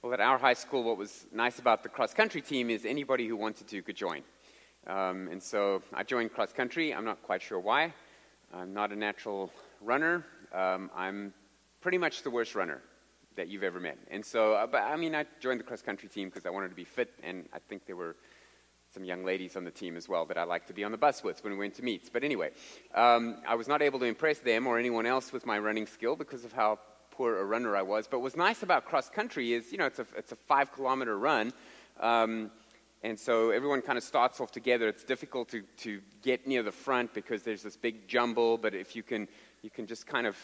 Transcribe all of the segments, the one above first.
Well, at our high school, what was nice about the cross-country team is anybody who wanted to could join. And so I joined cross-country. I'm not quite sure why. I'm not a natural runner. I'm pretty much the worst runner that you've ever met. And so, I joined the cross-country team because I wanted to be fit, and I think there were some young ladies on the team as well that I liked to be on the bus with when we went to meets. But anyway, I was not able to impress them or anyone else with my running skill because of how poor a runner I was. But what's nice about cross-country is, it's a 5-kilometer run, and so everyone kind of starts off together. It's difficult to get near the front because there's this big jumble, but if you can just kind of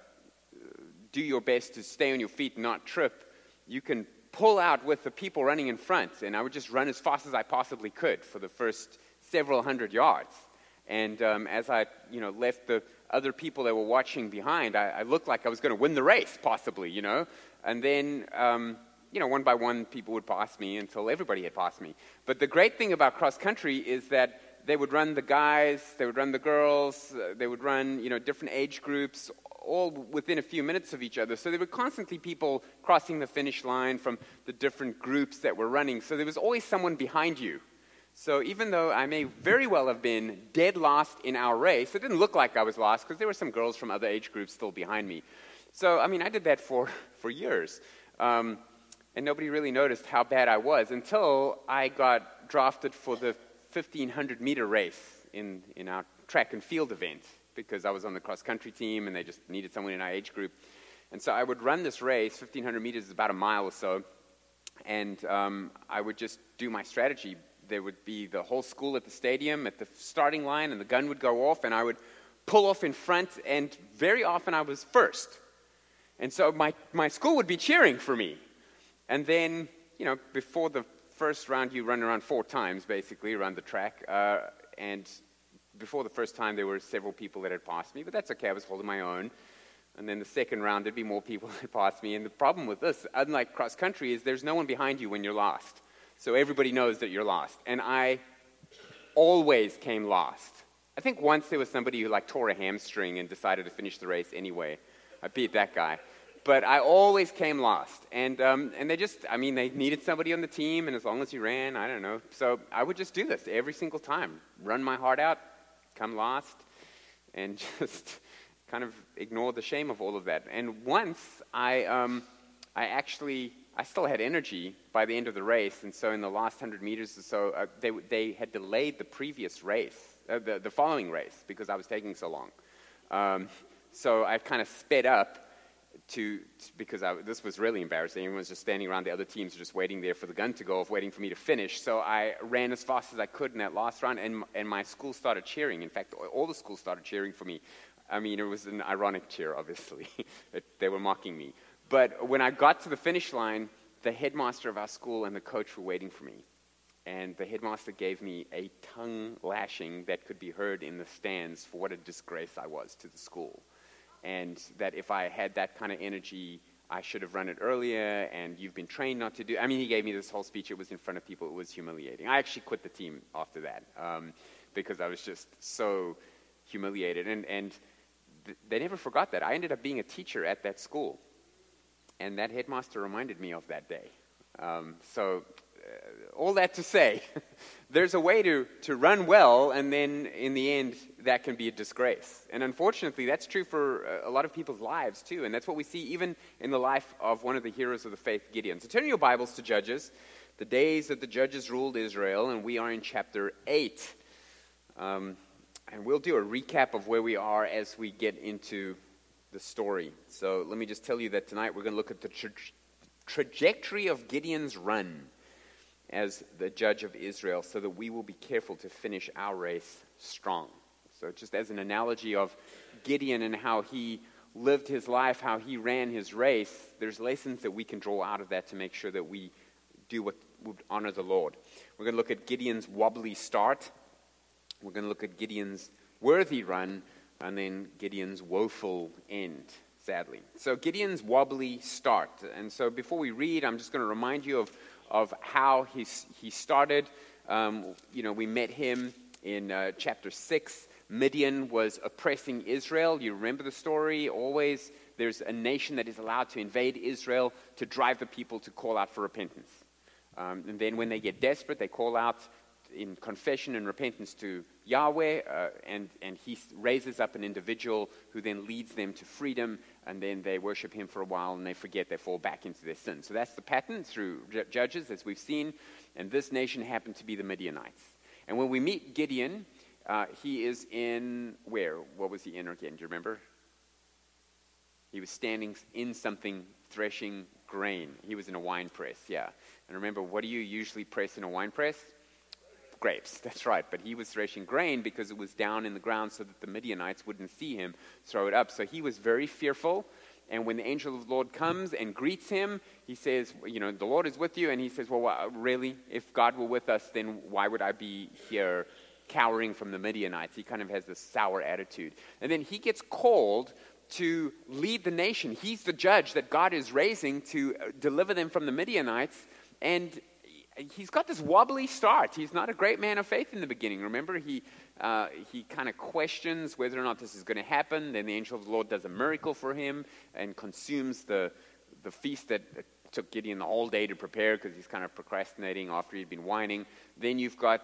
do your best to stay on your feet and not trip, you can pull out with the people running in front. And I would just run as fast as I possibly could for the first several hundred yards. And as I left the other people that were watching behind, I looked like I was going to win the race, possibly, And then, one by one, people would pass me until everybody had passed me. But the great thing about cross-country is that they would run the guys, they would run the girls, they would run, different age groups, all within a few minutes of each other. So there were constantly people crossing the finish line from the different groups that were running. So there was always someone behind you. So even though I may very well have been dead last in our race, it didn't look like I was lost because there were some girls from other age groups still behind me. So, I did that for years. And nobody really noticed how bad I was until I got drafted for the 1,500-meter race in our track and field event because I was on the cross-country team and they just needed someone in our age group. And so I would run this race. 1,500 meters is about a mile or so. And I would just do my strategy. There would be the whole school at the stadium at the starting line, and the gun would go off, and I would pull off in front, and very often I was first. And so my school would be cheering for me. And then, before the first round, you run around 4 times, basically, around the track. And before the first time, there were several people that had passed me, but that's okay, I was holding my own. And then the second round, there'd be more people that passed me. And the problem with this, unlike cross-country, is there's no one behind you when you're lost. So everybody knows that you're lost. And I always came last. I think once there was somebody who tore a hamstring and decided to finish the race anyway. I beat that guy. But I always came last. And they just, they needed somebody on the team, and as long as you ran, I don't know. So I would just do this every single time. Run my heart out, come last, and just kind of ignore the shame of all of that. And once I still had energy by the end of the race, and so in the last 100 meters or so, they had delayed the previous race, the following race, because I was taking so long. So I kind of sped up because this was really embarrassing. Everyone was just standing around. The other teams were just waiting there for the gun to go off, waiting for me to finish. So I ran as fast as I could in that last round, and my school started cheering. In fact, all the schools started cheering for me. It was an ironic cheer, obviously. They were mocking me. But when I got to the finish line, the headmaster of our school and the coach were waiting for me. And the headmaster gave me a tongue lashing that could be heard in the stands for what a disgrace I was to the school. And that if I had that kind of energy, I should have run it earlier, and you've been trained not to do. He gave me this whole speech. It was in front of people. It was humiliating. I actually quit the team after that because I was just so humiliated. And they never forgot that. I ended up being a teacher at that school. And that headmaster reminded me of that day. All that to say, there's a way to run well, and then in the end, that can be a disgrace. And unfortunately, that's true for a lot of people's lives, too. And that's what we see even in the life of one of the heroes of the faith, Gideon. So turn your Bibles to Judges, the days that the judges ruled Israel, and we are in chapter 8. And we'll do a recap of where we are as we get into the story. So let me just tell you that tonight we're going to look at the trajectory of Gideon's run as the judge of Israel, so that we will be careful to finish our race strong. So just as an analogy of Gideon and how he lived his life, how he ran his race, there's lessons that we can draw out of that to make sure that we do what would honor the Lord. We're going to look at Gideon's wobbly start. We're going to look at Gideon's worthy run, and then Gideon's woeful end, sadly. So Gideon's wobbly start. And so before we read, I'm just going to remind you of how he started. We met him in chapter 6. Midian was oppressing Israel. You remember the story? Always there's a nation that is allowed to invade Israel to drive the people to call out for repentance. And then when they get desperate, they call out in confession and repentance to Yahweh, and he raises up an individual who then leads them to freedom, and then they worship him for a while, and they forget, they fall back into their sin. So that's the pattern through Judges, as we've seen, and this nation happened to be the Midianites. And when we meet Gideon, he is in where? What was he in again? Do you remember? He was standing in something, threshing grain. He was in a wine press, yeah. And remember, what do you usually press in a wine press? Grapes, that's right. But he was threshing grain because it was down in the ground so that the Midianites wouldn't see him throw it up. So he was very fearful. And when the angel of the Lord comes and greets him, he says, the Lord is with you. And he says, well, really? If God were with us, then why would I be here cowering from the Midianites? He kind of has this sour attitude. And then he gets called to lead the nation. He's the judge that God is raising to deliver them from the Midianites. And he's got this wobbly start. He's not a great man of faith in the beginning. Remember, he kind of questions whether or not this is going to happen. Then the angel of the Lord does a miracle for him and consumes the feast that took Gideon the whole day to prepare because he's kind of procrastinating after he'd been whining. Then you've got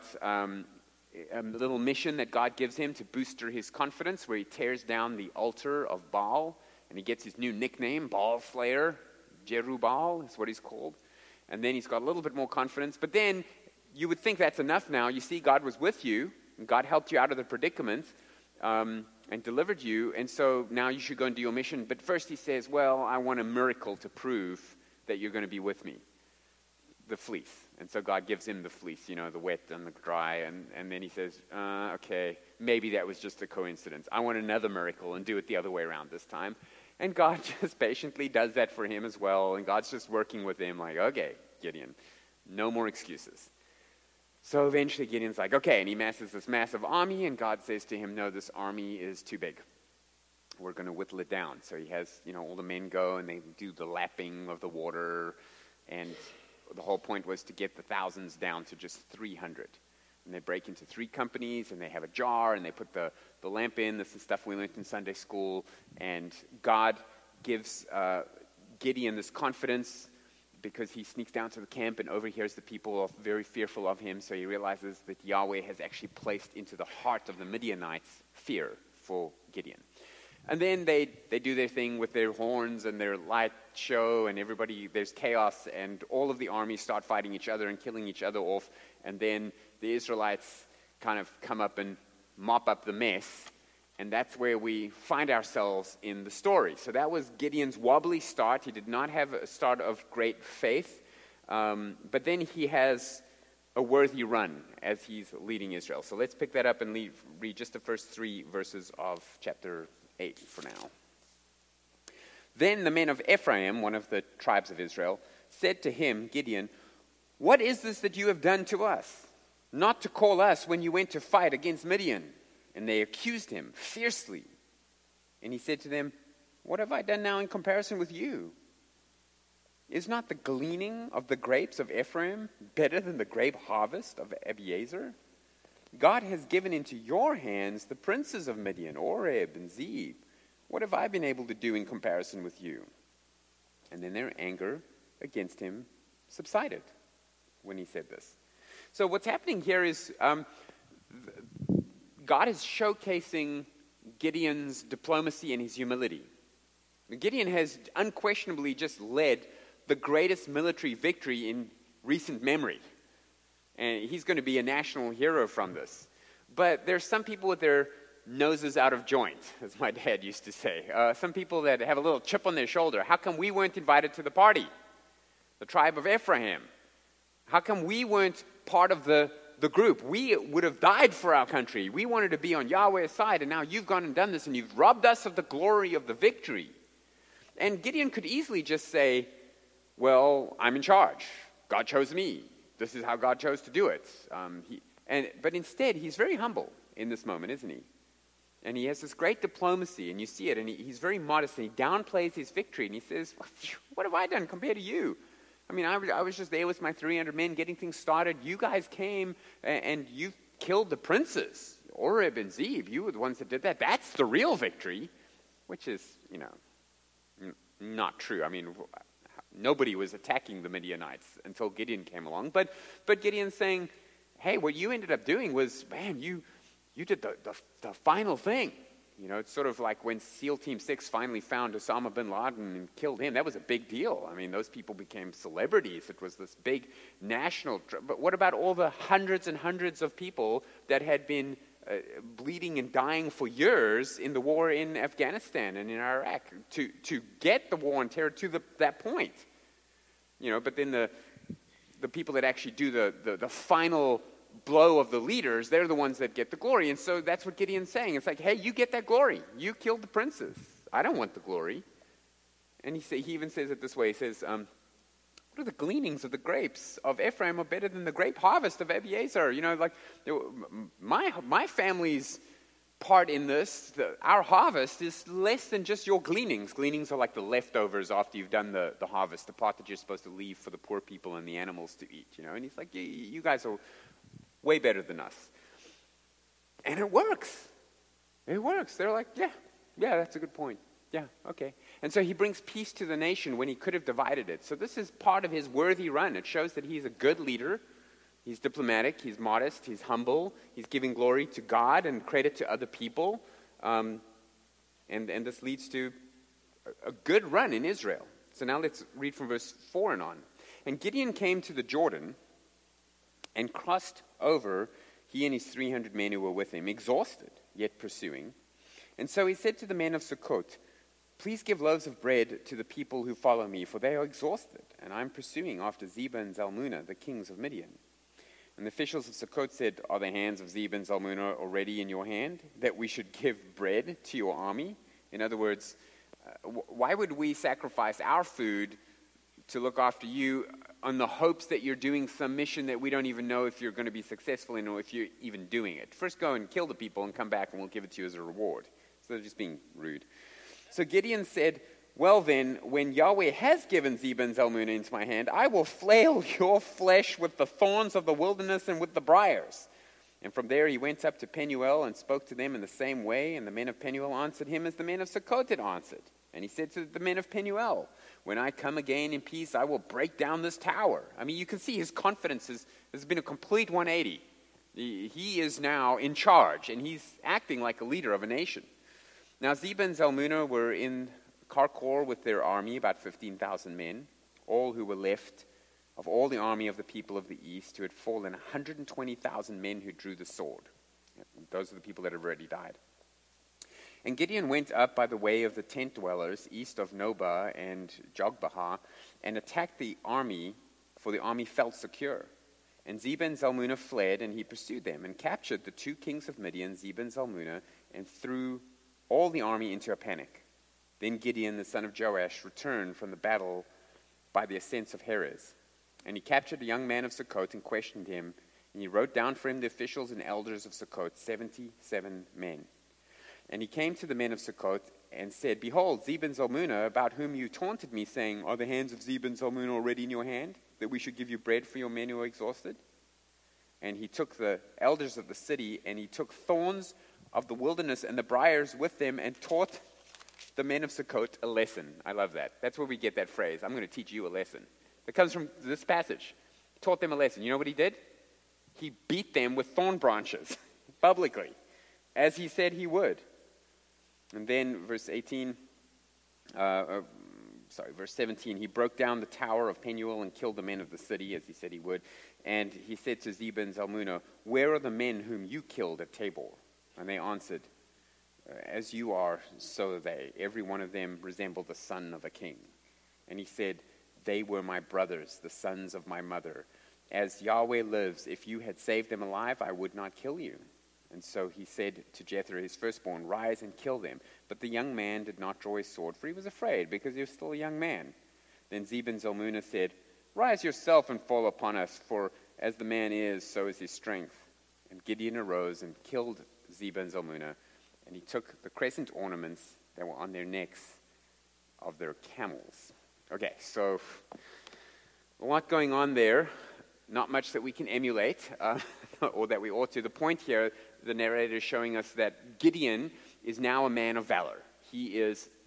a little mission that God gives him to booster his confidence, where he tears down the altar of Baal, and he gets his new nickname, Baal Slayer. Jerubbaal is what he's called. And then he's got a little bit more confidence. But then you would think that's enough now. You see, God was with you, and God helped you out of the predicament and delivered you, and so now you should go and do your mission. But first he says, well, I want a miracle to prove that you're going to be with me. The fleece. And so God gives him the fleece, the wet and the dry. And then he says, okay, maybe that was just a coincidence. I want another miracle and do it the other way around this time. And God just patiently does that for him as well. And God's just working with him like, okay, Gideon, no more excuses. So eventually Gideon's like, okay, and he masses this massive army. And God says to him, no, this army is too big. We're going to whittle it down. So he has, all the men go and they do the lapping of the water. And the whole point was to get the thousands down to just 300. And they break into 3 companies, and they have a jar, and they put the lamp in. This is stuff we learned in Sunday school. And God gives Gideon this confidence because he sneaks down to the camp and overhears the people very fearful of him. So he realizes that Yahweh has actually placed into the heart of the Midianites fear for Gideon. And then they do their thing with their horns and their light show, and there's chaos, and all of the armies start fighting each other and killing each other off. And then the Israelites kind of come up and mop up the mess. And that's where we find ourselves in the story. So that was Gideon's wobbly start. He did not have a start of great faith. But then he has a worthy run as he's leading Israel. So let's pick that up and read just the first 3 verses of chapter 8 for now. Then the men of Ephraim, one of the tribes of Israel, said to him, Gideon, what is this that you have done to us? Not to call us when you went to fight against Midian. And they accused him fiercely. And he said to them, what have I done now in comparison with you? Is not the gleaning of the grapes of Ephraim better than the grape harvest of Abiezer? God has given into your hands the princes of Midian, Oreb and Zeb. What have I been able to do in comparison with you? And then their anger against him subsided when he said this. So what's happening here is God is showcasing Gideon's diplomacy and his humility. Gideon has unquestionably just led the greatest military victory in recent memory. And he's going to be a national hero from this. But there's some people with their noses out of joint, as my dad used to say. Some people that have a little chip on their shoulder. How come we weren't invited to the party? The tribe of Ephraim. How come we weren't part of the group? We would have died for our country. We wanted to be on Yahweh's side, and now you've gone and done this, and you've robbed us of the glory of the victory. And Gideon could easily just say, well, I'm in charge. God chose me. This is how God chose to do it. But instead, he's very humble in this moment, isn't he? And he has this great diplomacy, and you see it, and he's very modest, and he downplays his victory, and he says, what have I done compared to you? I mean, I was just there with my 300 men getting things started. You guys came, and you killed the princes, Oreb and Zeb. You were the ones that did that. That's the real victory, which is, not true. I mean, nobody was attacking the Midianites until Gideon came along. But Gideon's saying, hey, what you ended up doing was, man, you did the final thing. You know, it's sort of like when SEAL Team 6 finally found Osama bin Laden and killed him. That was a big deal. I mean, those people became celebrities. It was this big national... But what about all the hundreds and hundreds of people that had been bleeding and dying for years in the war in Afghanistan and in Iraq to get the war on terror to that point? You know, but then the people that actually do the final blow of the leaders, they're the ones that get the glory. And so that's what Gideon's saying. It's like, hey, you get that glory. You killed the princes. I don't want the glory. And he even says it this way. He says, what are the gleanings of the grapes of Ephraim are better than the grape harvest of Abiezer? You know, like my family's part in this, our harvest is less than just your gleanings. Gleanings are like the leftovers after you've done the harvest, the part that you're supposed to leave for the poor people and the animals to eat, you know. And he's like, you guys are way better than us. And it works. It works. They're like, yeah, that's a good point. Yeah, okay. And so he brings peace to the nation when he could have divided it. So this is part of his worthy run. It shows that he's a good leader. He's diplomatic. He's modest. He's humble. He's giving glory to God and credit to other people. And this leads to a good run in Israel. So now let's read from verse 4 and on. And Gideon came to the Jordan and crossed over, he and his 300 men who were with him, exhausted, yet pursuing. And so he said to the men of Sukkot, please give loaves of bread to the people who follow me, for they are exhausted, and I am pursuing after Zebah and Zalmunna, the kings of Midian. And the officials of Sukkot said, are the hands of Zebah and Zalmunna already in your hand, that we should give bread to your army? In other words, why would we sacrifice our food to look after you on the hopes that you're doing some mission that we don't even know if you're going to be successful in or if you're even doing it? First go and kill the people and come back and we'll give it to you as a reward. So they're just being rude. So Gideon said, well then, when Yahweh has given Zebah and Zalmunna into my hand, I will flail your flesh with the thorns of the wilderness and with the briars. And from there he went up to Penuel and spoke to them in the same way, and the men of Penuel answered him as the men of Sukkot had answered. And he said to the men of Penuel, when I come again in peace, I will break down this tower. I mean, you can see his confidence has been a complete 180. He is now in charge, and he's acting like a leader of a nation. Now, Zebah and Zalmunna were in Karkor with their army, about 15,000 men, all who were left of all the army of the people of the east, who had fallen 120,000 men who drew the sword. Those are the people that have already died. And Gideon went up by the way of the tent dwellers, east of Nobah and Jogbehah, and attacked the army, for the army felt secure. And Zebah and Zalmunna fled, and he pursued them, and captured the two kings of Midian, Zebah and Zalmunna, and threw all the army into a panic. Then Gideon, the son of Joash, returned from the battle by the ascents of Heres. And he captured a young man of Sukkot and questioned him, and he wrote down for him the officials and elders of Sukkot, 77 men. And he came to the men of Sukkot and said, behold, Zebah and Zalmunna, about whom you taunted me, saying, are the hands of Zebah and Zalmunna already in your hand, that we should give you bread for your men who are exhausted? And he took the elders of the city, and he took thorns of the wilderness and the briars with them, and taught the men of Sukkot a lesson. I love that. That's where we get that phrase, I'm going to teach you a lesson. It comes from this passage. He taught them a lesson. You know what he did? He beat them with thorn branches publicly, as he said he would. And then verse 17, he broke down the tower of Penuel and killed the men of the city, as he said he would. And he said to Zebah and Zalmunna, where are the men whom you killed at Tabor? And they answered, as you are, so are they. Every one of them resembled the son of a king. And he said, they were my brothers, the sons of my mother. As Yahweh lives, if you had saved them alive, I would not kill you. And so he said to Jethro, his firstborn, rise and kill them. But the young man did not draw his sword, for he was afraid, because he was still a young man. Then Zebah and Zalmunna said, rise yourself and fall upon us, for as the man is, so is his strength. And Gideon arose and killed Zebah and Zalmunna, and he took the crescent ornaments that were on their necks of their camels. Okay, so a lot going on there. Not much that we can emulate, or that we ought to. The point here, the narrator is showing us that Gideon is now a man of valor. He is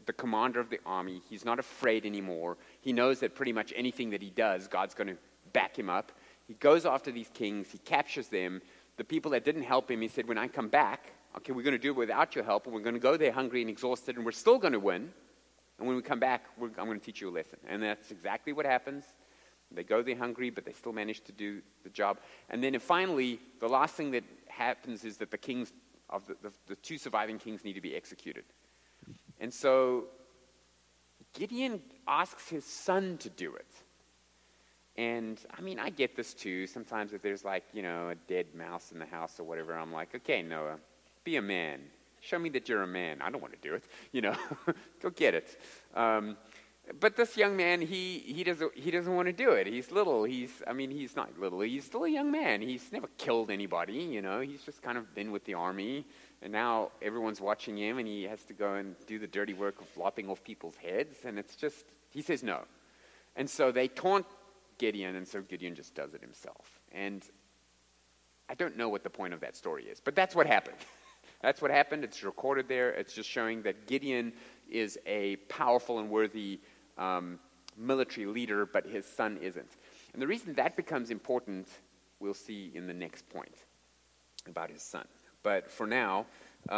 the commander of the army. He's not afraid anymore. He knows that pretty much anything that he does, God's going to back him up. He goes after these kings. He captures them. The people that didn't help him, he said, when I come back, okay, we're going to do it without your help, and we're going to go there hungry and exhausted, and we're still going to win. And when we come back, I'm going to teach you a lesson. And that's exactly what happens. They go there hungry, but they still manage to do the job. And then finally, the last thing that happens is that the kings of the two surviving kings need to be executed. And so Gideon asks his son to do it. And, I mean, I get this too. Sometimes if there's like, a dead mouse in the house or whatever, I'm like, okay, Noah, be a man. Show me that you're a man. I don't want to do it, Go get it. But this young man, he doesn't want to do it. He's little. He's not little. He's still a young man. He's never killed anybody, He's just kind of been with the army. And now everyone's watching him, and he has to go and do the dirty work of lopping off people's heads. And it's just, he says no. And so they taunt Gideon, and so Gideon just does it himself. And I don't know what the point of that story is, but that's what happened. That's what happened. It's recorded there. It's just showing that Gideon is a powerful and worthy military leader, but his son isn't. And the reason that becomes important, we'll see in the next point about his son. But for now,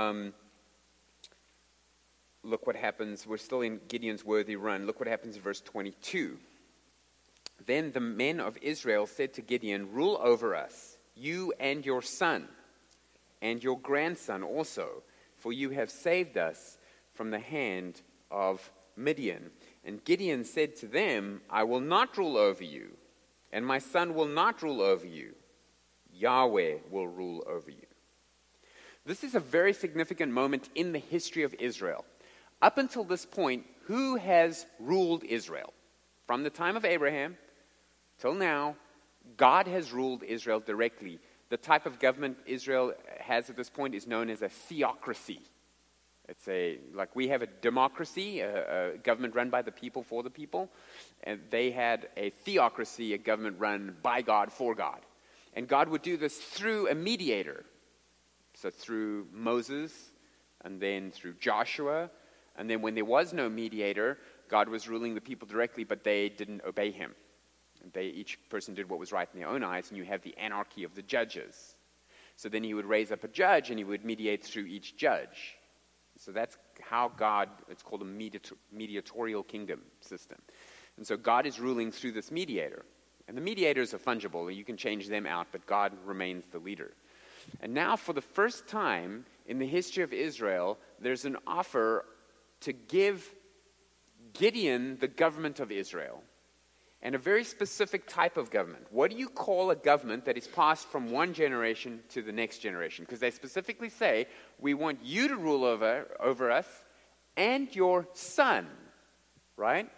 look what happens. We're still in Gideon's worthy run. Look what happens in verse 22. Then the men of Israel said to Gideon, "Rule over us, you and your son, and your grandson also, for you have saved us from the hand of Midian." And Gideon said to them, "I will not rule over you, and my son will not rule over you. Yahweh will rule over you." This is a very significant moment in the history of Israel. Up until this point, who has ruled Israel? From the time of Abraham till now, God has ruled Israel directly. The type of government Israel has at this point is known as a theocracy. It's like we have a democracy, a government run by the people for the people, and they had a theocracy, a government run by God for God. And God would do this through a mediator. So through Moses, and then through Joshua, and then when there was no mediator, God was ruling the people directly, but they didn't obey him. Each person did what was right in their own eyes, and you have the anarchy of the judges. So then he would raise up a judge, and he would mediate through each judge. So that's how God, it's called a mediatorial kingdom system. And so God is ruling through this mediator. And the mediators are fungible. You can change them out, but God remains the leader. And now for the first time in the history of Israel, there's an offer to give Gideon the government of Israel. And a very specific type of government. What do you call a government that is passed from one generation to the next generation? Because they specifically say, we want you to rule over us and your son. Right?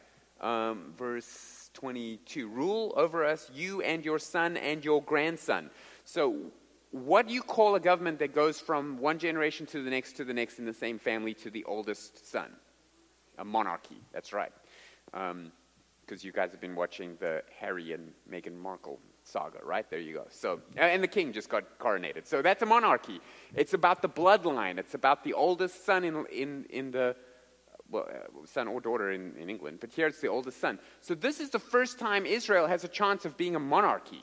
Verse 22. Rule over us, you and your son and your grandson. So what do you call a government that goes from one generation to the next in the same family to the oldest son? A monarchy. That's right. Because you guys have been watching the Harry and Meghan Markle saga, right? There you go. So, and the king just got coronated. So that's a monarchy. It's about the bloodline. It's about the oldest son in the, son or daughter in England. But here it's the oldest son. So this is the first time Israel has a chance of being a monarchy.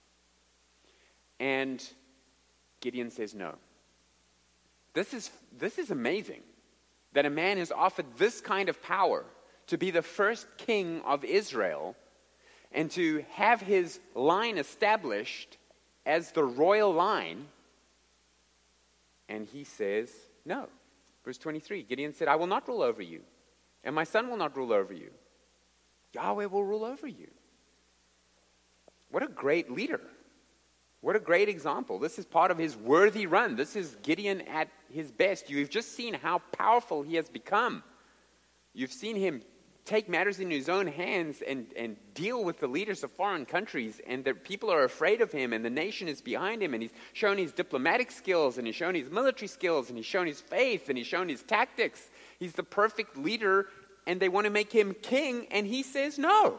And Gideon says no. This is amazing that a man is offered this kind of power to be the first king of Israel and to have his line established as the royal line. And he says no. Verse 23, Gideon said, "I will not rule over you, and my son will not rule over you. Yahweh will rule over you." What a great leader. What a great example. This is part of his worthy run. This is Gideon at his best. You've just seen how powerful he has become. You've seen him take matters in his own hands and deal with the leaders of foreign countries, and the people are afraid of him, and the nation is behind him, and he's shown his diplomatic skills, and he's shown his military skills, and he's shown his faith, and he's shown his tactics. He's the perfect leader, and they want to make him king, and he says no.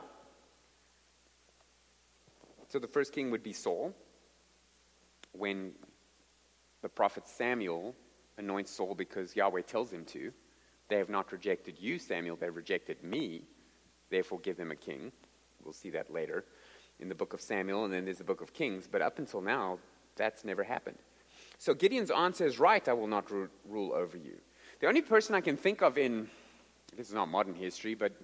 So the first king would be Saul. When the prophet Samuel anoints Saul because Yahweh tells him to, They have not rejected you, Samuel, they've rejected me. Therefore give them a king. We'll see that later in the book of Samuel, and then there's the book of Kings. But up until now, that's never happened. So Gideon's answer is right, I will not rule over you. The only person I can think of in, this is not modern history, but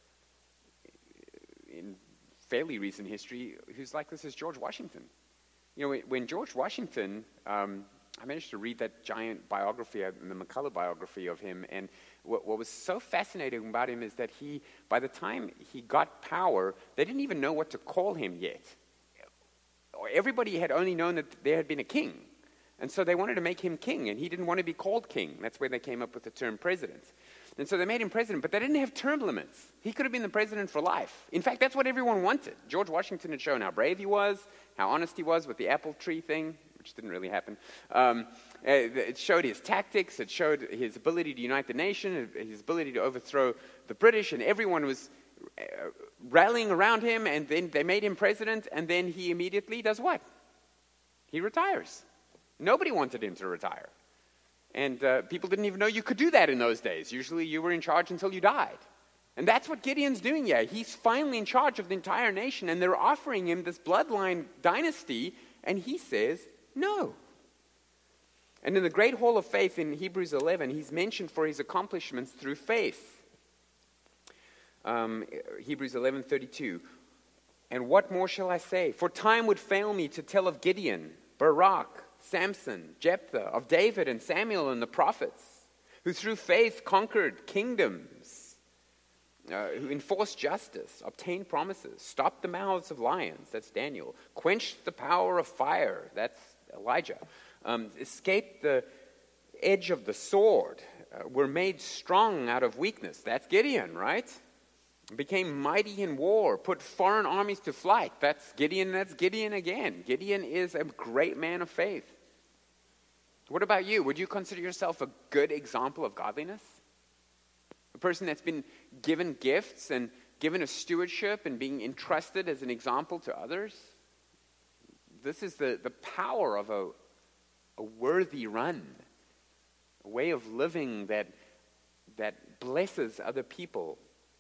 in fairly recent history, who's like this is George Washington. You know, when George Washington, I managed to read that giant biography, the McCullough biography of him, and what was so fascinating about him is that by the time he got power, they didn't even know what to call him yet. Everybody had only known that there had been a king, and so they wanted to make him king, and he didn't want to be called king. That's where they came up with the term president. And so they made him president, but they didn't have term limits. He could have been the president for life. In fact, that's what everyone wanted. George Washington had shown how brave he was, how honest he was with the apple tree thing, which didn't really happen. It showed his tactics. It showed his ability to unite the nation, his ability to overthrow the British, and everyone was rallying around him, and then they made him president, and then he immediately does what? He retires. Nobody wanted him to retire. And people didn't even know you could do that in those days. Usually you were in charge until you died. And that's what Gideon's doing here. He's finally in charge of the entire nation, and they're offering him this bloodline dynasty, and he says, no. And in the Great Hall of Faith in Hebrews 11, he's mentioned for his accomplishments through faith. Hebrews 11:32. And what more shall I say? For time would fail me to tell of Gideon, Barak, Samson, Jephthah, of David and Samuel and the prophets, who through faith conquered kingdoms, who enforced justice, obtained promises, stopped the mouths of lions, that's Daniel, quenched the power of fire, that's Elijah, escaped the edge of the sword, were made strong out of weakness, that's Gideon, right? Became mighty in war, put foreign armies to flight, that's Gideon again. Gideon is a great man of faith. What about you? Would you consider yourself a good example of godliness? A person that's been given gifts and given a stewardship and being entrusted as an example to others? This is the power of a worthy run, a way of living that blesses other people.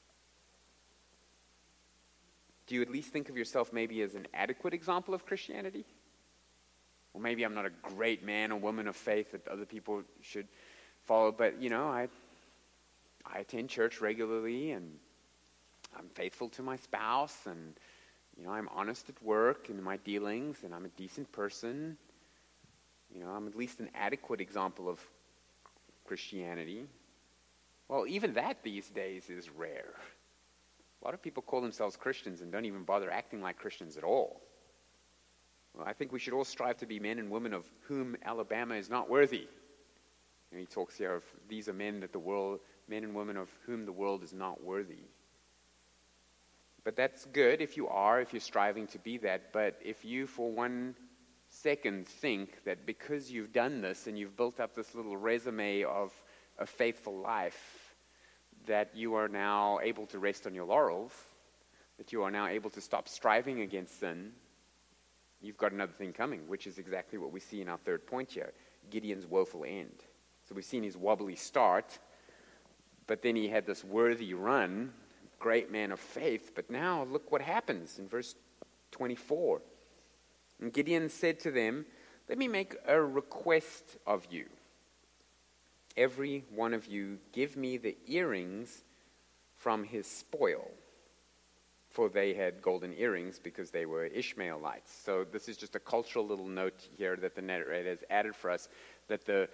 Do you at least think of yourself maybe as an adequate example of Christianity? Or maybe I'm not a great man or woman of faith that other people should follow, but, you know, I attend church regularly, and I'm faithful to my spouse, and, you know, I'm honest at work in my dealings, and I'm a decent person. You know, I'm at least an adequate example of Christianity. Well, even that these days is rare. A lot of people call themselves Christians and don't even bother acting like Christians at all. Well, I think we should all strive to be men and women of whom Alabama is not worthy. And he talks here of these are men and women of whom the world is not worthy. But that's good if you're striving to be that. But if you for 1 second think that because you've done this and you've built up this little resume of a faithful life, that you are now able to rest on your laurels, that you are now able to stop striving against sin, you've got another thing coming, which is exactly what we see in our third point here, Gideon's woeful end. So we've seen his wobbly start, but then he had this worthy run, great man of faith, but now look what happens in verse 24. And Gideon said to them, let me make a request of you. Every one of you give me the earrings from his spoil. For they had golden earrings because they were Ishmaelites. So this is just a cultural little note here that the narrator has added for us, that the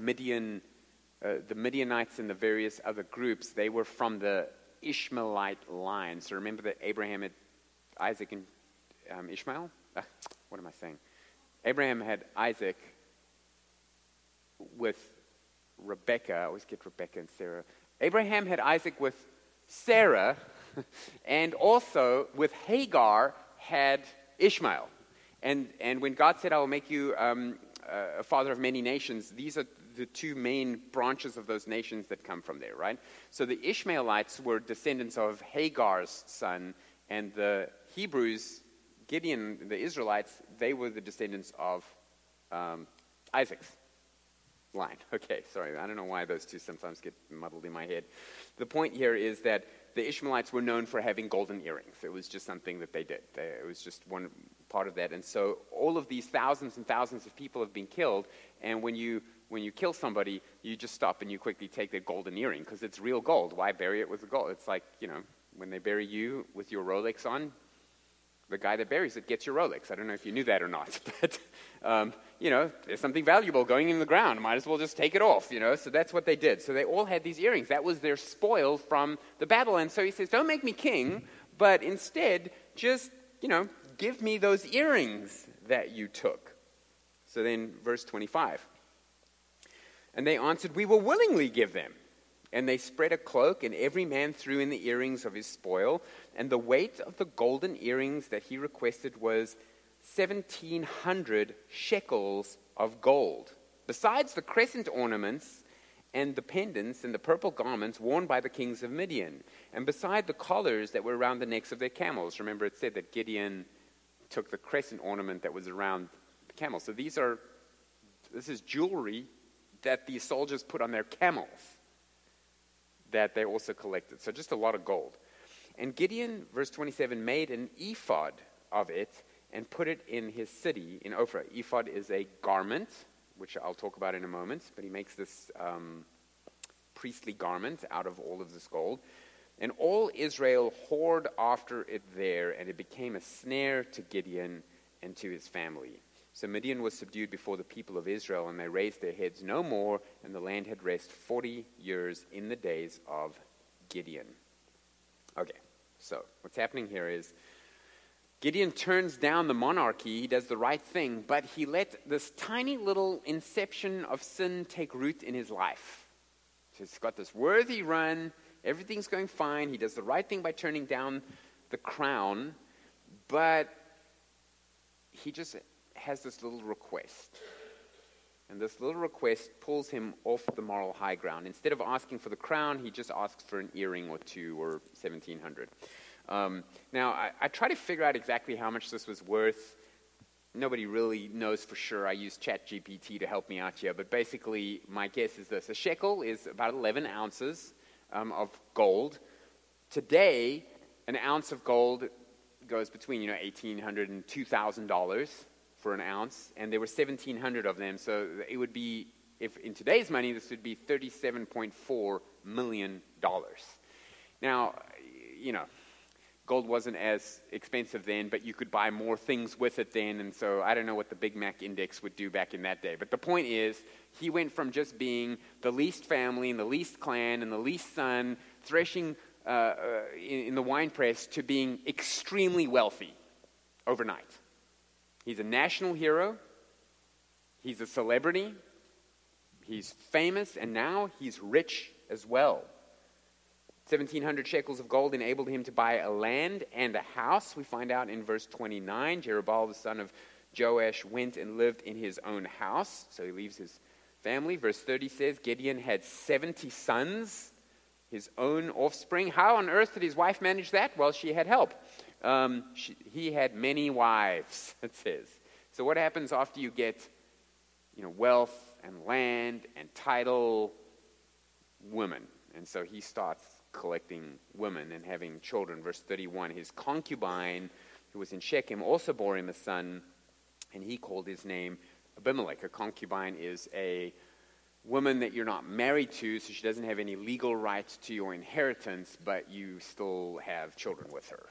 Midianites and the various other groups, they were from the Ishmaelite line. So remember that Abraham had Isaac and Ishmael? What am I saying? Abraham had Isaac with Rebecca. I always get Rebecca and Sarah. Abraham had Isaac with Sarah, and also with Hagar had Ishmael. And when God said, I will make you a father of many nations, these are the two main branches of those nations that come from there, right? So the Ishmaelites were descendants of Hagar's son, and the Hebrews, Gideon, the Israelites, they were the descendants of Isaac's. line. Okay, sorry, I don't know why those two sometimes get muddled in my head. The point here is that the Ishmaelites were known for having golden earrings. It was just something that they did. It was just one part of that. And so all of these thousands and thousands of people have been killed, and when you kill somebody, you just stop and you quickly take their golden earring because it's real gold. Why bury it with the gold? It's like, when they bury you with your Rolex on, the guy that buries it gets your Rolex. I don't know if you knew that or not, but, there's something valuable going in the ground. Might as well just take it off, So that's what they did. So they all had these earrings. That was their spoil from the battle. And so he says, don't make me king, but instead just, give me those earrings that you took. So then verse 25. And they answered, we will willingly give them. And they spread a cloak, and every man threw in the earrings of his spoil. And the weight of the golden earrings that he requested was 1,700 shekels of gold, besides the crescent ornaments and the pendants and the purple garments worn by the kings of Midian, and beside the collars that were around the necks of their camels. Remember, it said that Gideon took the crescent ornament that was around the camels. So this is jewelry that these soldiers put on their camels that they also collected. So just a lot of gold. And Gideon, verse 27, made an ephod of it and put it in his city in Ophrah. Ephod is a garment, which I'll talk about in a moment, but he makes this priestly garment out of all of this gold. And all Israel whored after it there, and it became a snare to Gideon and to his family. So Midian was subdued before the people of Israel, and they raised their heads no more, and the land had rest 40 years in the days of Gideon. Okay, so what's happening here is Gideon turns down the monarchy. He does the right thing, but he let this tiny little inception of sin take root in his life. So he's got this worthy run. Everything's going fine. He does the right thing by turning down the crown, but he just has this little request. And this little request pulls him off the moral high ground. Instead of asking for the crown, he just asks for an earring or two or 1,700. Now, I try to figure out exactly how much this was worth. Nobody really knows for sure. I use ChatGPT to help me out here. But basically, my guess is this. A shekel is about 11 ounces of gold. Today, an ounce of gold goes between $1,800 and $2,000 for an ounce, and there were 1,700 of them. So it would be, if in today's money, this would be $37.4 million. Now, gold wasn't as expensive then, but you could buy more things with it then, and so I don't know what the Big Mac index would do back in that day. But the point is, he went from just being the least family and the least clan and the least son, threshing in the wine press, to being extremely wealthy overnight. He's a national hero. He's a celebrity. He's famous, and now he's rich as well. 1,700 shekels of gold enabled him to buy a land and a house. We find out in verse 29, Jerubbaal, the son of Joash, went and lived in his own house. So he leaves his family. Verse 30 says, Gideon had 70 sons, his own offspring. How on earth did his wife manage that? Well, she had help. He had many wives, it says. So what happens after you get, wealth and land and title? Women. And so he starts collecting women and having children. Verse 31, his concubine, who was in Shechem, also bore him a son, and he called his name Abimelech. A concubine is a woman that you're not married to, so she doesn't have any legal rights to your inheritance, but you still have children with her.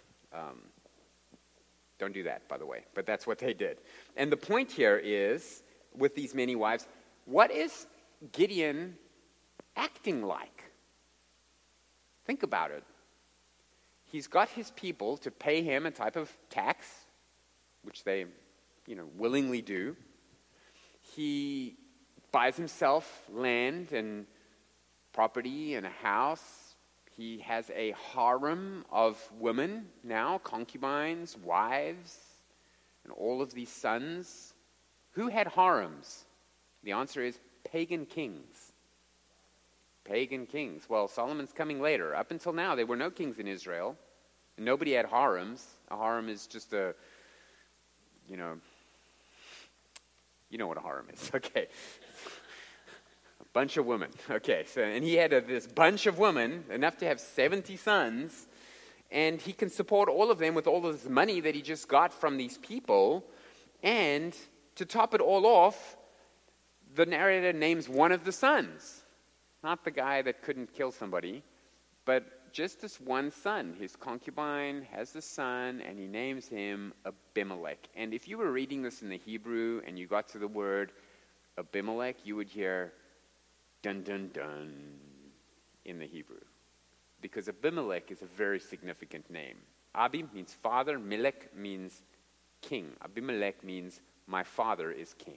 Don't do that, by the way, but that's what they did. And the point here is, with these many wives, what is Gideon acting like? Think about it. He's got his people to pay him a type of tax, which they, willingly do. He buys himself land and property and a house. He has a harem of women now, concubines, wives, and all of these sons. Who had harems? The answer is pagan kings. Pagan kings. Well, Solomon's coming later. Up until now, there were no kings in Israel. And nobody had harems. A harem is just a, you know what a harem is. Okay. Bunch of women. Okay, so, and he had this bunch of women, enough to have 70 sons, and he can support all of them with all of this money that he just got from these people. And to top it all off, the narrator names one of the sons. Not the guy that couldn't kill somebody, but just this one son. His concubine has a son, and he names him Abimelech. And if you were reading this in the Hebrew and you got to the word Abimelech, you would hear dun dun dun in the Hebrew. Because Abimelech is a very significant name. Abi means father, Melech means king. Abimelech means my father is king.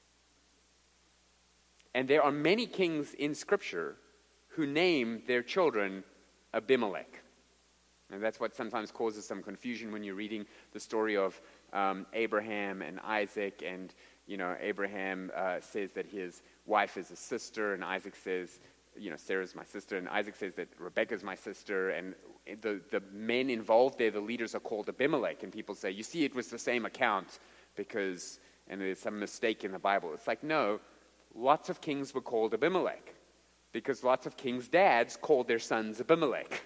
And there are many kings in Scripture who name their children Abimelech. And that's what sometimes causes some confusion when you're reading the story of Abraham and Isaac. And, Abraham says that his wife is a sister, and Isaac says, Sarah's my sister, and Isaac says that Rebekah's my sister, and the men involved there, the leaders, are called Abimelech, and people say, you see, it was the same account and there's some mistake in the Bible. It's like, no, lots of kings were called Abimelech, because lots of kings' dads called their sons Abimelech.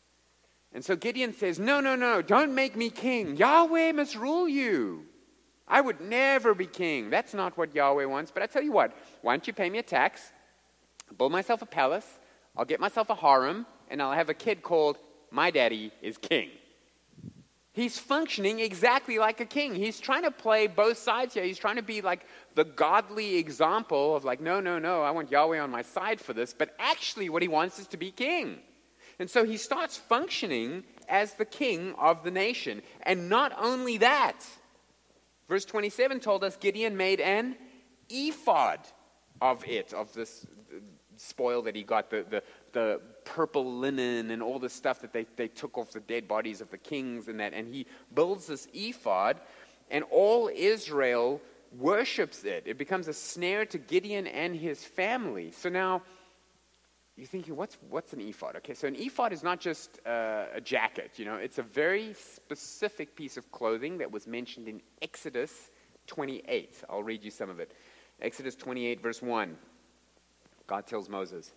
And so Gideon says, no, don't make me king. Yahweh must rule you. I would never be king. That's not what Yahweh wants. But I tell you what, why don't you pay me a tax, build myself a palace, I'll get myself a harem, and I'll have a kid called My Daddy is King. He's functioning exactly like a king. He's trying to play both sides here. He's trying to be like the godly example of like, no, I want Yahweh on my side for this. But actually what he wants is to be king. And so he starts functioning as the king of the nation. And not only that, verse 27 told us Gideon made an ephod of this spoil that he got, the purple linen and all the stuff that they took off the dead bodies of the kings and that. And he builds this ephod, and all Israel worships it. It becomes a snare to Gideon and his family. So now you're thinking, what's an ephod? Okay, so an ephod is not just a jacket. It's a very specific piece of clothing that was mentioned in Exodus 28. I'll read you some of it. Exodus 28, verse 1. God tells Moses,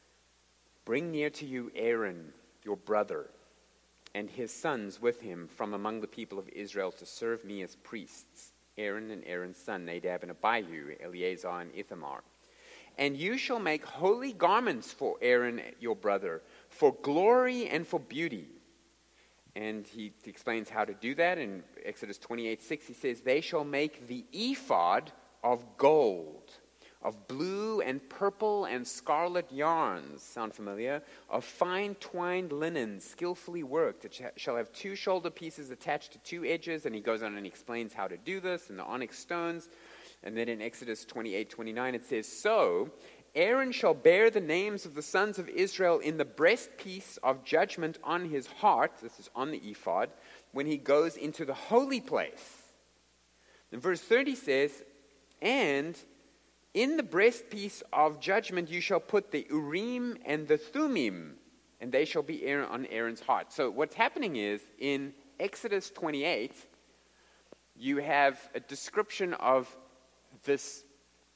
bring near to you Aaron, your brother, and his sons with him from among the people of Israel to serve me as priests. Aaron and Aaron's son, Nadab and Abihu, Eleazar and Ithamar. And you shall make holy garments for Aaron, your brother, for glory and for beauty. And he explains how to do that. In Exodus 28:6, he says, they shall make the ephod of gold, of blue and purple and scarlet yarns, sound familiar? Of fine twined linen, skillfully worked. It shall have 2 shoulder pieces attached to 2 edges. And he goes on and explains how to do this, and the onyx stones. And then in Exodus 28:29 it says, so Aaron shall bear the names of the sons of Israel in the breastpiece of judgment on his heart, this is on the ephod, when he goes into the holy place. And verse 30 says, and in the breastpiece of judgment you shall put the Urim and the Thummim, and they shall be on Aaron's heart. So what's happening is, in Exodus 28, you have a description of this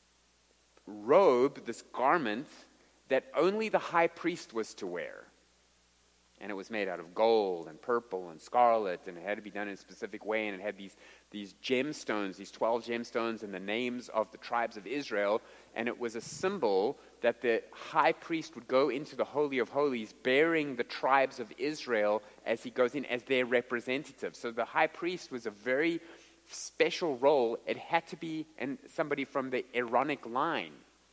robe, this garment, that only the high priest was to wear. And it was made out of gold and purple and scarlet, and it had to be done in a specific way, and it had these gemstones, these 12 gemstones, and the names of the tribes of Israel, and it was a symbol that the high priest would go into the Holy of Holies bearing the tribes of Israel as he goes in as their representative. So the high priest was a very special role. It had to be somebody from the Aaronic line,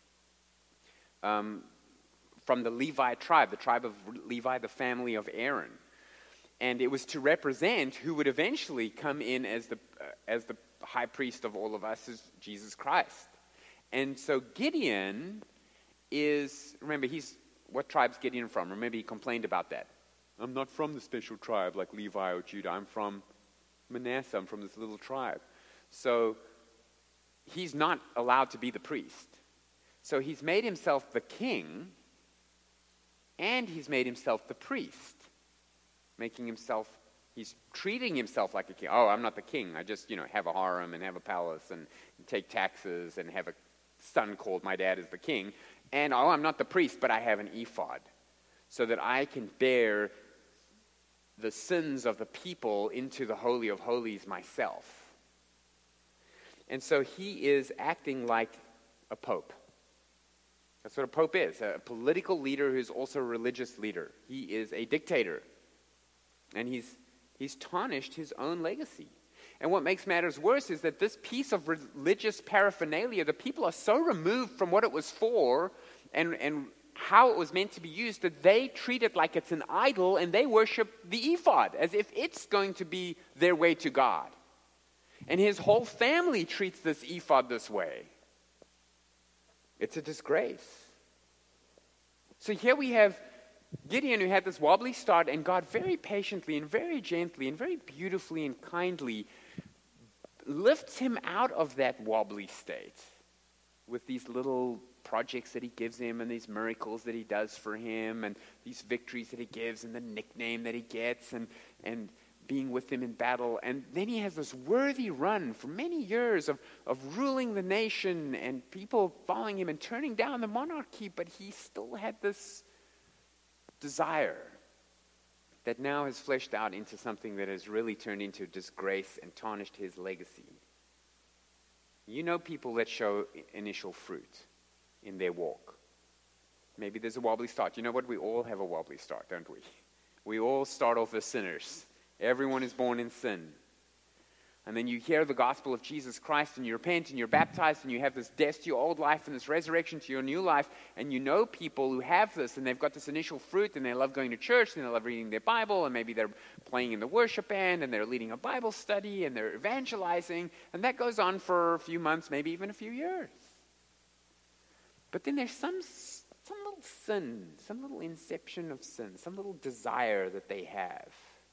from the Levi tribe, the tribe of Levi, the family of Aaron. And it was to represent who would eventually come in as the high priest of all of us, is Jesus Christ. And so Gideon remember, what tribe's Gideon from? Remember, he complained about that. I'm not from the special tribe like Levi or Judah. I'm from Manasseh. I'm from this little tribe. So he's not allowed to be the priest. So he's made himself the king, and he's made himself the priest, he's treating himself like a king. Oh, I'm not the king. I just, have a harem and have a palace and take taxes and have a son called my dad is the king. And, I'm not the priest, but I have an ephod, so that I can bear the sins of the people into the Holy of Holies myself. And so he is acting like a pope. That's what a pope is, a political leader who's also a religious leader. He is a dictator. And he's tarnished his own legacy. And what makes matters worse is that this piece of religious paraphernalia, the people are so removed from what it was for and how it was meant to be used that they treat it like it's an idol and they worship the ephod as if it's going to be their way to God. And his whole family treats this ephod this way. It's a disgrace. So here we have Gideon, who had this wobbly start, and God very patiently and very gently and very beautifully and kindly lifts him out of that wobbly state with these little projects that he gives him and these miracles that he does for him and these victories that he gives and the nickname that he gets and being with him in battle. And then he has this worthy run for many years of ruling the nation and people following him and turning down the monarchy, but he still had this desire that now has fleshed out into something that has really turned into disgrace and tarnished his legacy. You know people that show initial fruit in their walk. Maybe there's a wobbly start. You know what? We all have a wobbly start, don't we? We all start off as sinners. Everyone is born in sin. And then you hear the gospel of Jesus Christ and you repent and you're baptized and you have this death to your old life and this resurrection to your new life. And you know people who have this and they've got this initial fruit and they love going to church and they love reading their Bible and maybe they're playing in the worship band and they're leading a Bible study and they're evangelizing. And that goes on for a few months, maybe even a few years. But then there's some little sin, some little inception of sin, some little desire that they have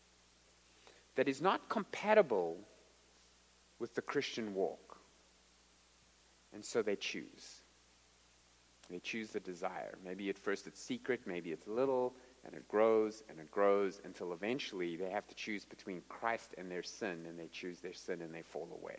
that is not compatible with the Christian walk. And so they choose. They choose the desire. Maybe at first it's secret, maybe it's little, and it grows until eventually they have to choose between Christ and their sin, and they choose their sin and they fall away.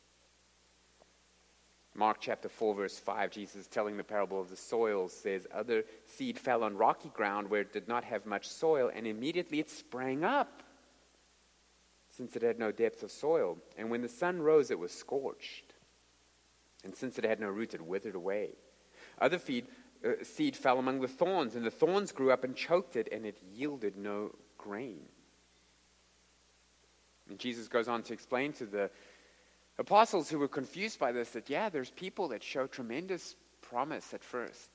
Mark chapter 4 verse 5, Jesus telling the parable of the soil says, other seed fell on rocky ground where it did not have much soil, and immediately it sprang up, since it had no depth of soil. And when the sun rose, it was scorched. And since it had no root, it withered away. Other seed fell among the thorns, and the thorns grew up and choked it, and it yielded no grain. And Jesus goes on to explain to the apostles who were confused by this that, there's people that show tremendous promise at first.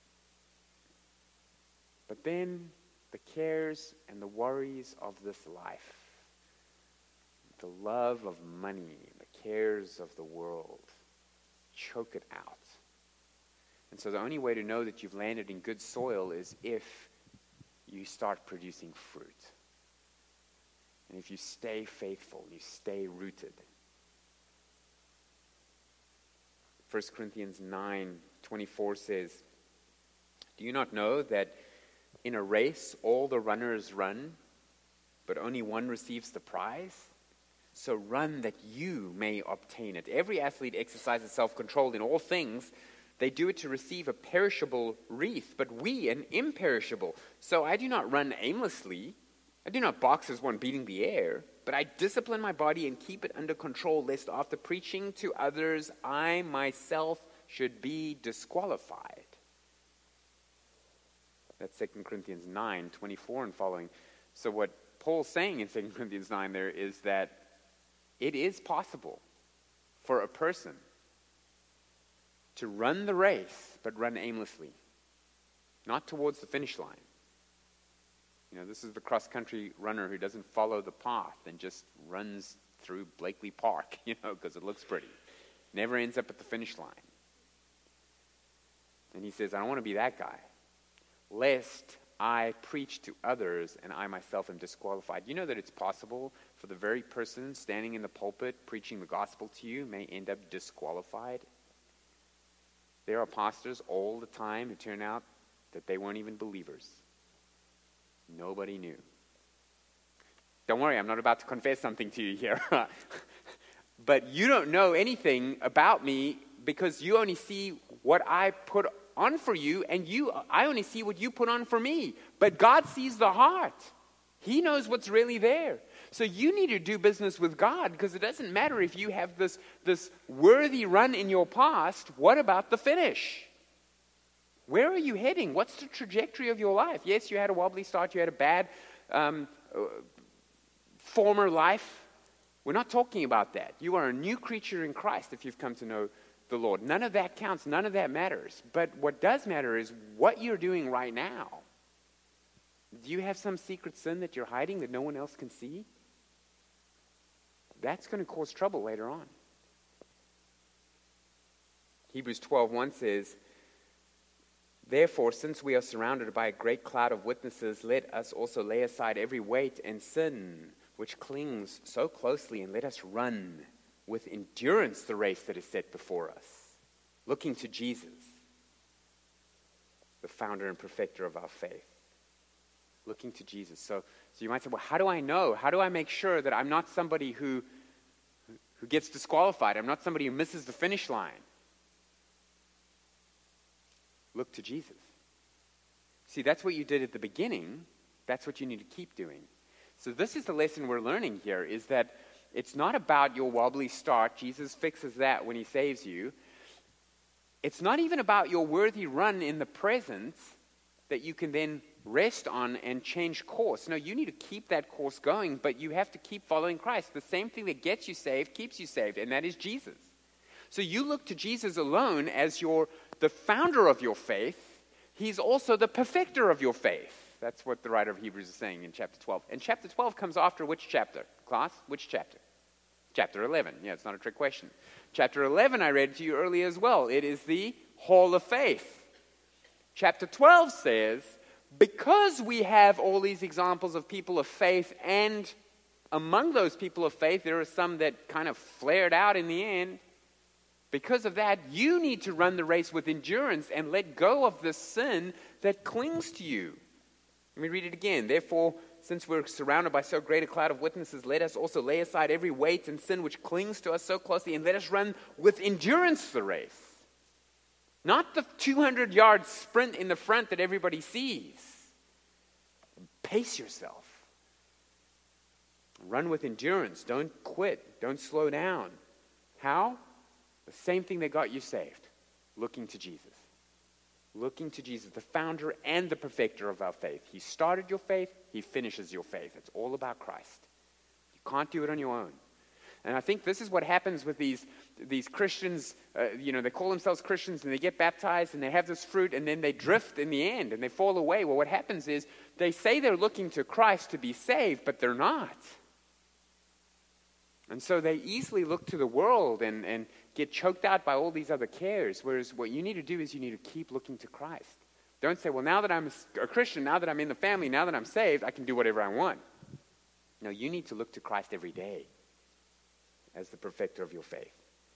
But then the cares and the worries of this life, the love of money, the cares of the world, choke it out. And so the only way to know that you've landed in good soil is if you start producing fruit. And if you stay faithful, you stay rooted. 1 Corinthians 9:24 says, do you not know that in a race all the runners run, but only one receives the prize? So run that you may obtain it. Every athlete exercises self-control in all things. They do it to receive a perishable wreath, but we an imperishable. So I do not run aimlessly. I do not box as one beating the air, but I discipline my body and keep it under control, lest after preaching to others, I myself should be disqualified. That's 2 Corinthians 9:24 and following. So what Paul's saying in 2 Corinthians 9 there is that it is possible for a person to run the race, but run aimlessly, not towards the finish line. This is the cross-country runner who doesn't follow the path and just runs through Blakely Park, because it looks pretty. Never ends up at the finish line. And he says, I don't want to be that guy, lest I preach to others and I myself am disqualified. You know that it's possible for the very person standing in the pulpit preaching the gospel to you may end up disqualified. There are pastors all the time who turn out that they weren't even believers. Nobody knew. Don't worry, I'm not about to confess something to you here. But you don't know anything about me because you only see what I put on for you, and I only see what you put on for me. But God sees the heart. He knows what's really there. So you need to do business with God, because it doesn't matter if you have this worthy run in your past. What about the finish? Where are you heading? What's the trajectory of your life? Yes, you had a wobbly start. You had a bad former life. We're not talking about that. You are a new creature in Christ if you've come to know the Lord. None of that counts. None of that matters. But what does matter is what you're doing right now. Do you have some secret sin that you're hiding that no one else can see? That's going to cause trouble later on. Hebrews 12:1 says, "Therefore, since we are surrounded by a great cloud of witnesses, let us also lay aside every weight and sin which clings so closely, and let us run with endurance the race that is set before us, looking to Jesus, the founder and perfecter of our faith." Looking to Jesus. So you might say, well, how do I know? How do I make sure that I'm not somebody who gets disqualified? I'm not somebody who misses the finish line. Look to Jesus. See, that's what you did at the beginning. That's what you need to keep doing. So this is the lesson we're learning here, is that it's not about your wobbly start. Jesus fixes that when he saves you. It's not even about your worthy run in the present that you can then rest on and change course. No, you need to keep that course going, but you have to keep following Christ. The same thing that gets you saved keeps you saved, and that is Jesus. So you look to Jesus alone as the founder of your faith. He's also the perfecter of your faith. That's what the writer of Hebrews is saying in chapter 12. And chapter 12 comes after which chapter? Class, which chapter? Chapter 11. Yeah, it's not a trick question. Chapter 11 I read to you earlier as well. It is the hall of faith. Chapter 12 says, because we have all these examples of people of faith, and among those people of faith, there are some that kind of flared out in the end. Because of that, you need to run the race with endurance and let go of the sin that clings to you. Let me read it again. Therefore, since we're surrounded by so great a cloud of witnesses, let us also lay aside every weight and sin which clings to us so closely, and let us run with endurance the race. Not the 200-yard sprint in the front that everybody sees. Pace yourself. Run with endurance. Don't quit. Don't slow down. How? The same thing that got you saved. Looking to Jesus. Looking to Jesus, the founder and the perfecter of our faith. He started your faith. He finishes your faith. It's all about Christ. You can't do it on your own. And I think this is what happens with these Christians. They call themselves Christians and they get baptized and they have this fruit, and then they drift in the end and they fall away. Well, what happens is they say they're looking to Christ to be saved, but they're not. And so they easily look to the world and get choked out by all these other cares. Whereas what you need to do is you need to keep looking to Christ. Don't say, well, now that I'm a Christian, now that I'm in the family, now that I'm saved, I can do whatever I want. No, you need to look to Christ every day as the perfecter of your faith.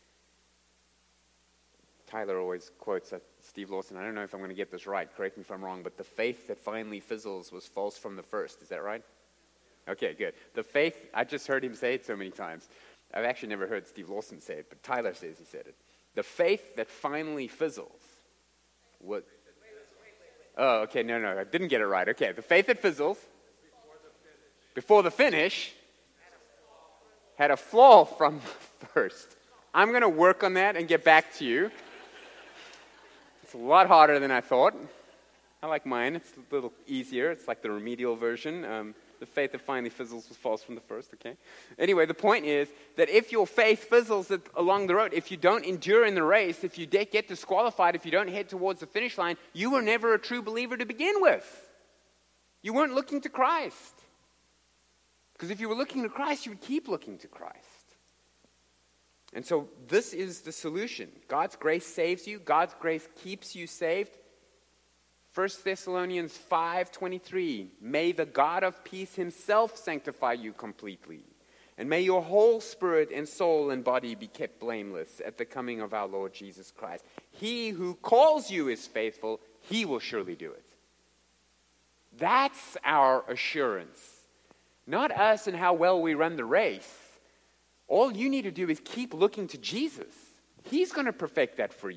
Tyler always quotes Steve Lawson. I don't know if I'm going to get this right. Correct me if I'm wrong, but the faith that finally fizzles was false from the first. Is that right? Okay, good. The faith, I just heard him say it so many times. I've actually never heard Steve Lawson say it, but Tyler says he said it. The faith that finally fizzles. What? Oh, okay, no, I didn't get it right. Okay, the faith that fizzles before the finish had a flaw from the first. I'm going to work on that and get back to you. It's a lot harder than I thought. I like mine. It's a little easier. It's like the remedial version. The faith that finally fizzles was false from the first, okay? Anyway, the point is that if your faith fizzles along the road, if you don't endure in the race, if you get disqualified, if you don't head towards the finish line, you were never a true believer to begin with. You weren't looking to Christ. Because if you were looking to Christ, you would keep looking to Christ. And so this is the solution. God's grace saves you. God's grace keeps you saved. 1 Thessalonians 5:23, may the God of peace himself sanctify you completely, and may your whole spirit and soul and body be kept blameless at the coming of our Lord Jesus Christ. He who calls you is faithful. He will surely do it. That's our assurance. Not us and how well we run the race. All you need to do is keep looking to Jesus. He's going to perfect that for you.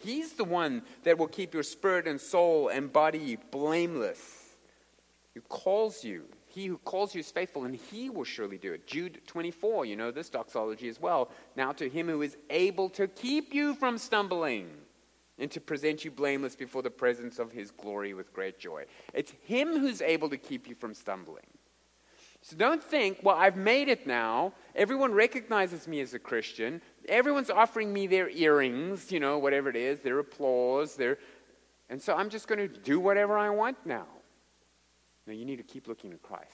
He's the one that will keep your spirit and soul and body blameless. He calls you. He who calls you is faithful, and he will surely do it. Jude 24, you know this doxology as well. Now to him who is able to keep you from stumbling and to present you blameless before the presence of his glory with great joy. It's him who's able to keep you from stumbling. So don't think, well, I've made it now. Everyone recognizes me as a Christian. Everyone's offering me their earrings, you know, whatever it is, their applause, and so I'm just going to do whatever I want now. No, you need to keep looking to Christ.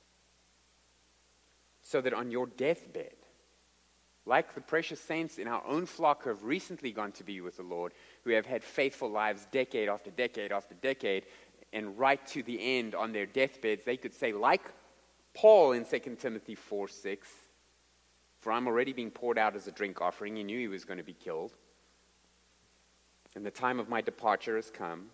So that on your deathbed, like the precious saints in our own flock who have recently gone to be with the Lord, who have had faithful lives decade after decade after decade, and right to the end on their deathbeds, they could say, like Paul in 2 Timothy 4:6, for I'm already being poured out as a drink offering. He knew he was going to be killed. And the time of my departure has come.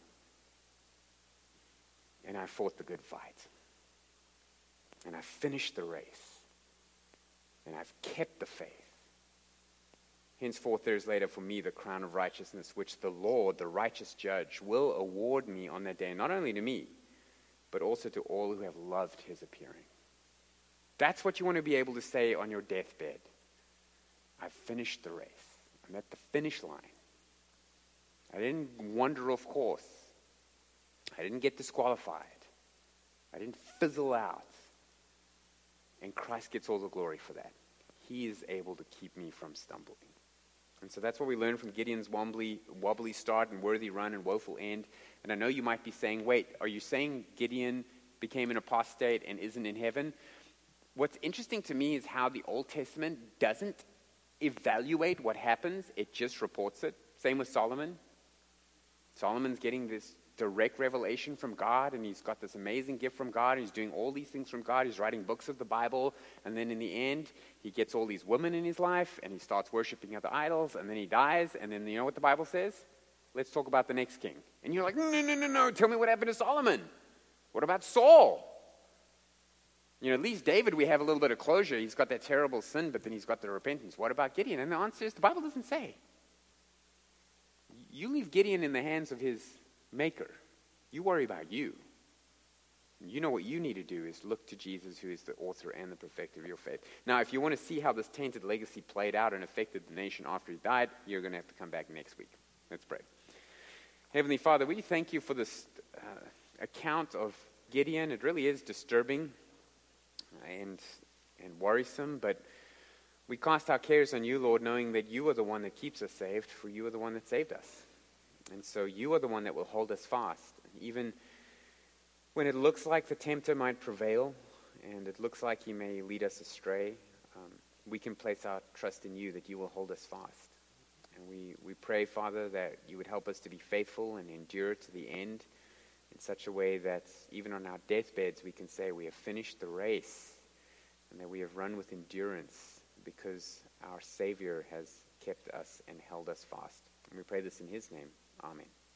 And I fought the good fight. And I finished the race. And I've kept the faith. Henceforth there is laid up for me the crown of righteousness, which the Lord, the righteous judge, will award me on that day, not only to me, but also to all who have loved his appearing. That's what you want to be able to say on your deathbed. I've finished the race. I'm at the finish line. I didn't wander off course. I didn't get disqualified. I didn't fizzle out. And Christ gets all the glory for that. He is able to keep me from stumbling. And so that's what we learn from Gideon's wobbly start and worthy run and woeful end. And I know you might be saying, wait, are you saying Gideon became an apostate and isn't in heaven? What's interesting to me is how the Old Testament doesn't evaluate what happens. It just reports it. Same with Solomon. Solomon's getting this direct revelation from God, and he's got this amazing gift from God. He's doing all these things from God. He's writing books of the Bible, and then in the end, he gets all these women in his life, and he starts worshiping other idols, and then he dies, and then you know what the Bible says? Let's talk about the next king. And you're like, no, tell me what happened to Solomon. What about Saul? You know, at least David, we have a little bit of closure. He's got that terrible sin, but then he's got the repentance. What about Gideon? And the answer is, the Bible doesn't say. You leave Gideon in the hands of his maker. You worry about you. You know what you need to do is look to Jesus, who is the author and the perfecter of your faith. Now, if you want to see how this tainted legacy played out and affected the nation after he died, you're going to have to come back next week. Let's pray. Heavenly Father, we thank you for this account of Gideon. It really is disturbing and worrisome, but we cast our cares on you, Lord, knowing that you are the one that keeps us saved, for you are the one that saved us. And so you are the one that will hold us fast, even when it looks like the tempter might prevail and it looks like he may lead us astray. We can place our trust in you that you will hold us fast. And we pray, Father, that you would help us to be faithful and endure to the end in such a way that even on our deathbeds we can say we have finished the race and that we have run with endurance because our Savior has kept us and held us fast. And we pray this in his name. Amen.